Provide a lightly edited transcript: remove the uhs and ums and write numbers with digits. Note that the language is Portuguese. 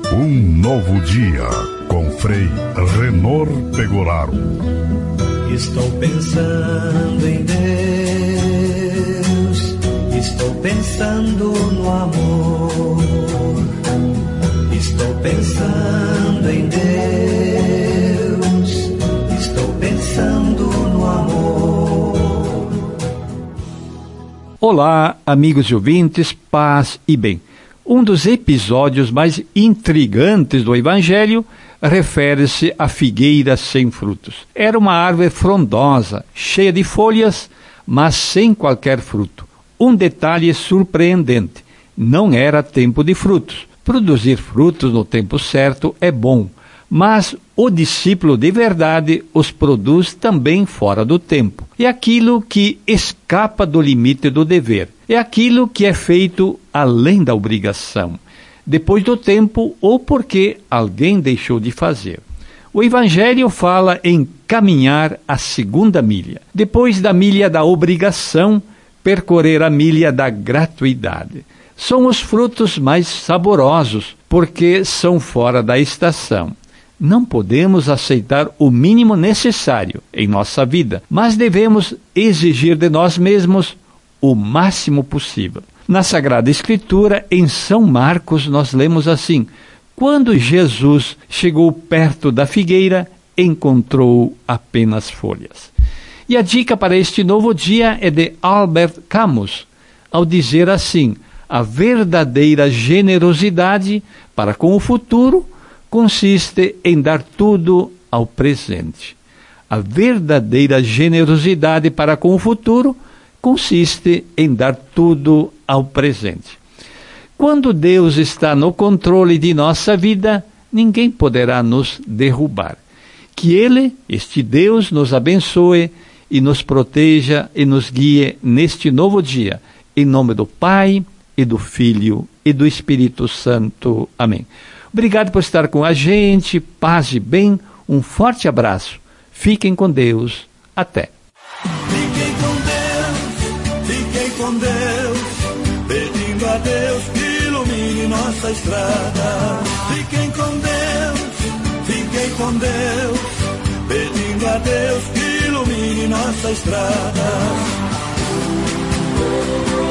Um novo dia com Frei Renor Pegoraro. Estou pensando em Deus, estou pensando no amor. Estou pensando em Deus, estou pensando no amor. Olá, amigos e ouvintes, paz e bem. Um dos episódios mais intrigantes do Evangelho refere-se à figueira sem frutos. Era uma árvore frondosa, cheia de folhas, mas sem qualquer fruto. Um detalhe surpreendente: não era tempo de frutos. Produzir frutos no tempo certo é bom, mas o discípulo de verdade os produz também fora do tempo. É aquilo que escapa do limite do dever. É aquilo que é feito além da obrigação, depois do tempo ou porque alguém deixou de fazer. O Evangelho fala em caminhar a segunda milha. Depois da milha da obrigação, percorrer a milha da gratuidade. São os frutos mais saborosos, porque são fora da estação. Não podemos aceitar o mínimo necessário em nossa vida, mas devemos exigir de nós mesmos o máximo possível. Na Sagrada Escritura, em São Marcos, nós lemos assim: quando Jesus chegou perto da figueira, encontrou apenas folhas. E a dica para este novo dia é de Albert Camus, ao dizer assim: a verdadeira generosidade para com o futuro consiste em dar tudo ao presente. A verdadeira generosidade para com o futuro consiste em dar tudo ao presente. Quando Deus está no controle de nossa vida, ninguém poderá nos derrubar. Que Ele, este Deus, nos abençoe e nos proteja e nos guie neste novo dia. Em nome do Pai, e do Filho, e do Espírito Santo. Amém. Obrigado por estar com a gente. Paz e bem. Um forte abraço. Fiquem com Deus. Até. Fiquem com Deus, pedindo a Deus que ilumine nossa estrada. Fiquem com Deus, pedindo a Deus que ilumine nossa estrada.